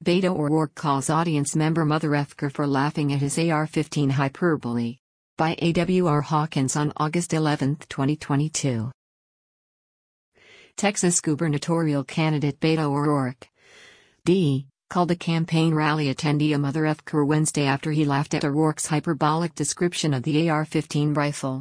Beto O'Rourke calls audience member Mother Efker for laughing at his AR-15 hyperbole. By A.W.R. Hawkins on August 11, 2022. Texas gubernatorial candidate Beto O'Rourke, D., called a campaign rally attendee a Mother Efker Wednesday after he laughed at O'Rourke's hyperbolic description of the AR-15 rifle.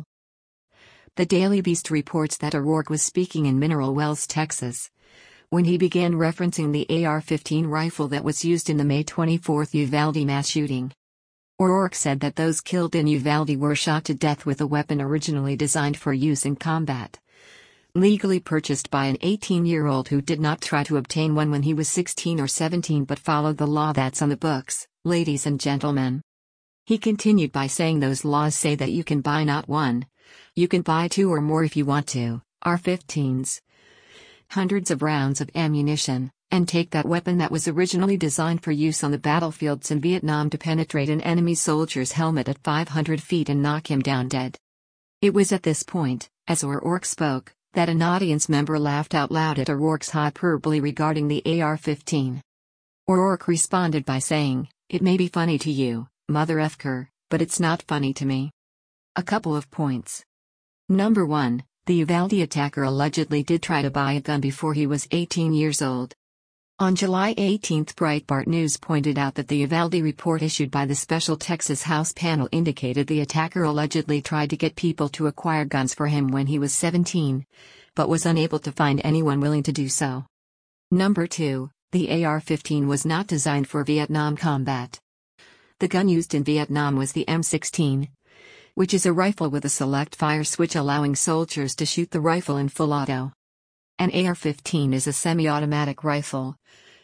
The Daily Beast reports that O'Rourke was speaking in Mineral Wells, Texas, when he began referencing the AR-15 rifle that was used in the May 24 Uvalde mass shooting. O'Rourke said that those killed in Uvalde were shot to death with a weapon originally designed for use in combat, legally purchased by an 18-year-old who did not try to obtain one when he was 16 or 17 but followed the law that's on the books, ladies and gentlemen. He continued by saying those laws say that you can buy not one, you can buy two or more if you want to, AR-15s. Hundreds of rounds of ammunition, and take that weapon that was originally designed for use on the battlefields in Vietnam to penetrate an enemy soldier's helmet at 500 feet and knock him down dead. It was at this point, as O'Rourke spoke, that an audience member laughed out loud at O'Rourke's hyperbole regarding the AR-15. O'Rourke responded by saying, "It may be funny to you, Mother Efker, but it's not funny to me." A couple of points. Number 1. The Uvalde attacker allegedly did try to buy a gun before he was 18 years old. On July 18, Breitbart News pointed out that the Uvalde report issued by the special Texas House panel indicated the attacker allegedly tried to get people to acquire guns for him when he was 17, but was unable to find anyone willing to do so. Number 2, the AR-15 was not designed for Vietnam combat. The gun used in Vietnam was the M16, which is a rifle with a select fire switch allowing soldiers to shoot the rifle in full auto. An AR-15 is a semi-automatic rifle,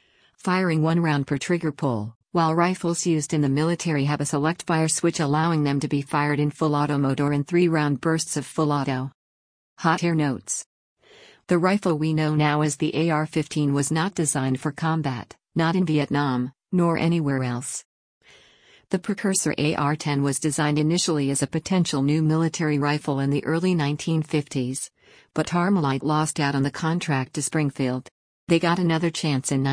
firing one round per trigger pull, while rifles used in the military have a select fire switch allowing them to be fired in full auto mode or in 3-round bursts of full auto. Hot air notes. The rifle we know now as the AR-15 was not designed for combat, not in Vietnam, nor anywhere else. The precursor AR-10 was designed initially as a potential new military rifle in the early 1950s, but Armalite lost out on the contract to Springfield. They got another chance in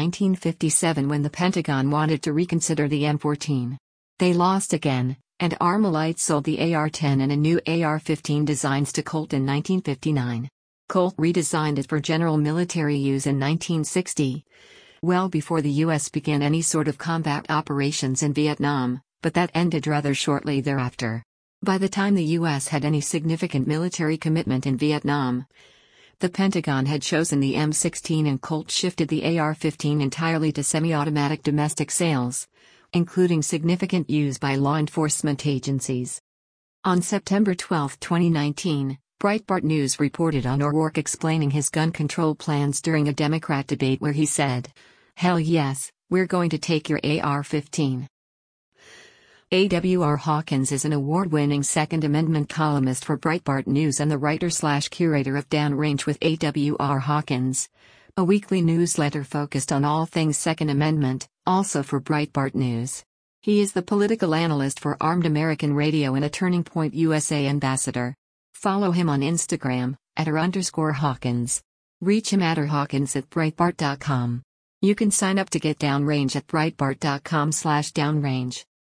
1957 when the Pentagon wanted to reconsider the M14. They lost again, and Armalite sold the AR-10 and a new AR-15 designs to Colt in 1959. Colt redesigned it for general military use in 1960, well before the U.S. began any sort of combat operations in Vietnam, but that ended rather shortly thereafter. By the time the U.S. had any significant military commitment in Vietnam, the Pentagon had chosen the M16 and Colt shifted the AR-15 entirely to semi-automatic domestic sales, including significant use by law enforcement agencies. On September 12, 2019, Breitbart News reported on O'Rourke explaining his gun control plans during a Democrat debate where he said, "Hell yes, we're going to take your AR-15. A.W.R. Hawkins is an award-winning Second Amendment columnist for Breitbart News and the writer/curator of Downrange with A.W.R. Hawkins, a weekly newsletter focused on all things Second Amendment, also for Breitbart News. He is the political analyst for Armed American Radio and a Turning Point USA ambassador. Follow him on Instagram, @r_Hawkins. Reach him at @Hawkins@Breitbart.com. You can sign up to get Downrange at Breitbart.com/Downrange.